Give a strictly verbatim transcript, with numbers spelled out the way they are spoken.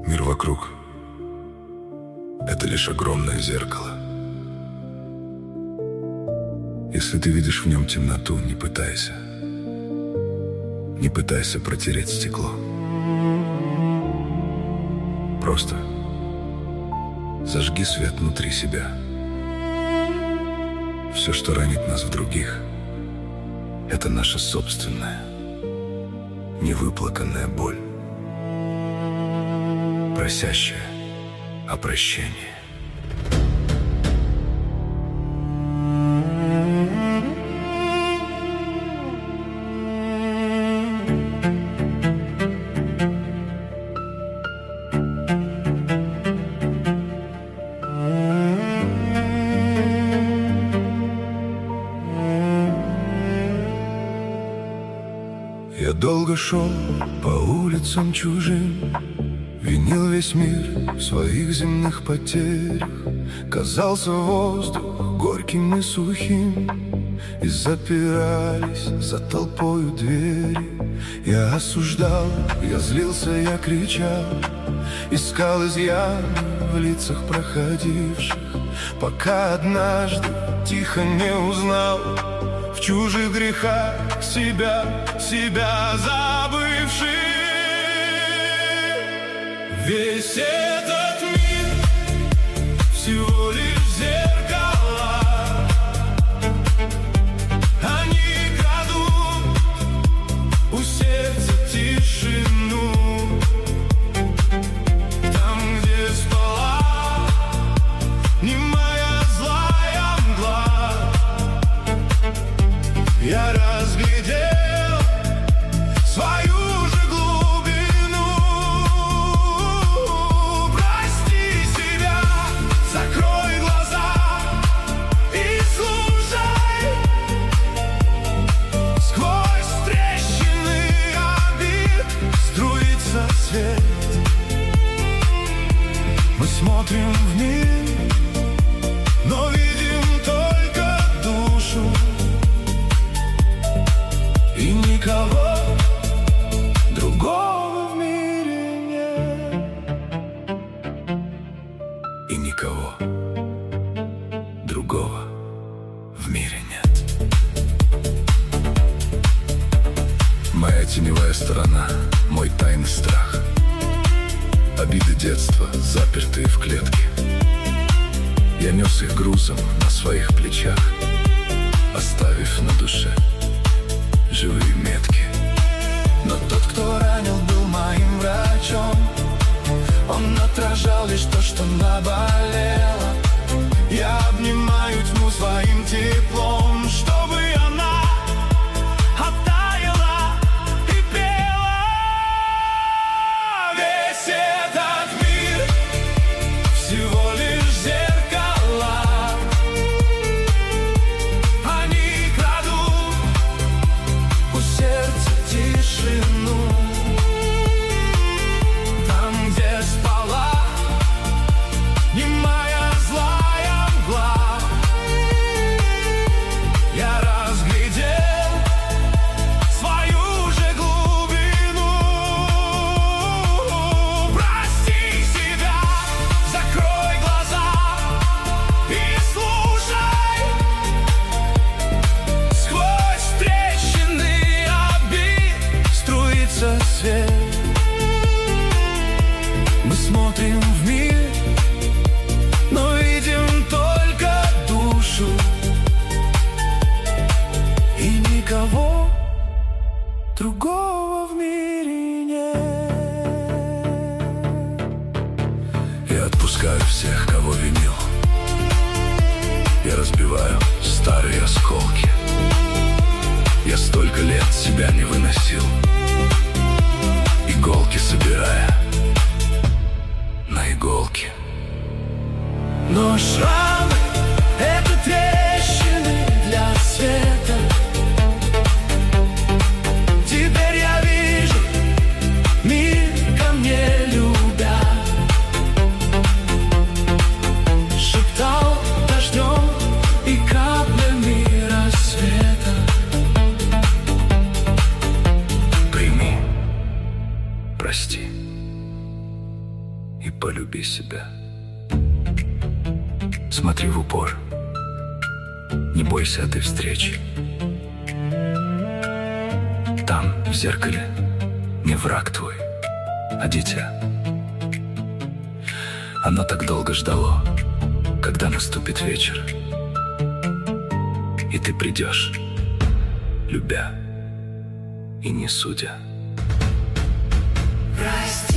Мир вокруг — это лишь огромное зеркало. Если ты видишь в нем темноту, не пытайся. Не пытайся протереть стекло. Просто зажги свет внутри себя. Все, что ранит нас в других, это наша собственная невыплаканная боль, просящая о прощении. Я долго шел по улицам чужим, винил весь мир в своих земных потерях. Казался воздух горьким и сухим, и запирались за толпою двери. Я осуждал, я злился, я кричал, искал изъяны в лицах проходивших, пока однажды тихо не узнал в чужих грехах себя, себя забывший. Весь этот мир всего лишь зеркала, они крадут у сердца тишину. Там, где спала немая злая мгла, я разглядел свою же глубину. Прости себя, закрой глаза и слушай. Сквозь трещины обид струится свет. Мы смотрим в мир, но видим только душу. И никого другого в мире нет. И никого другого в мире нет. Моя теневая сторона, мой тайный страх, обиды детства, запертые в клетке. Я нес их грузом на своих плечах, оставив на душе живые метки. Но тот, кто ранил, был моим врачом. Он отражал лишь то, что наболело. Я обнимаю тьму своим теплом, чтобы она оттаяла и пела. Весь этот мир всего лишь зеркала, они крадут у сердца тишину. Там, где спала немая злая мгла, я разглядел свою же глубину. Прости себя, закрой глаза и слушай. Сквозь трещины обид струится свет. Мы смотрим в мир, но видим только душу. И никого другого в мире нет. Я отпускаю всех, кого винил. Я разбиваю старые осколки. Я столько лет себя не выносил, иголки собирая на иголки. Но шрамы — это трещины для света. Теперь я вижу мир ко мне любя. Шептал дождем и каплями рассвета. Прими, прости. и полюби себя. Смотри в упор, не бойся этой встречи. Там, в зеркале, не враг твой, а дитя. Оно так долго ждало, когда наступит вечер, и ты придешь, любя и не судя. Rise.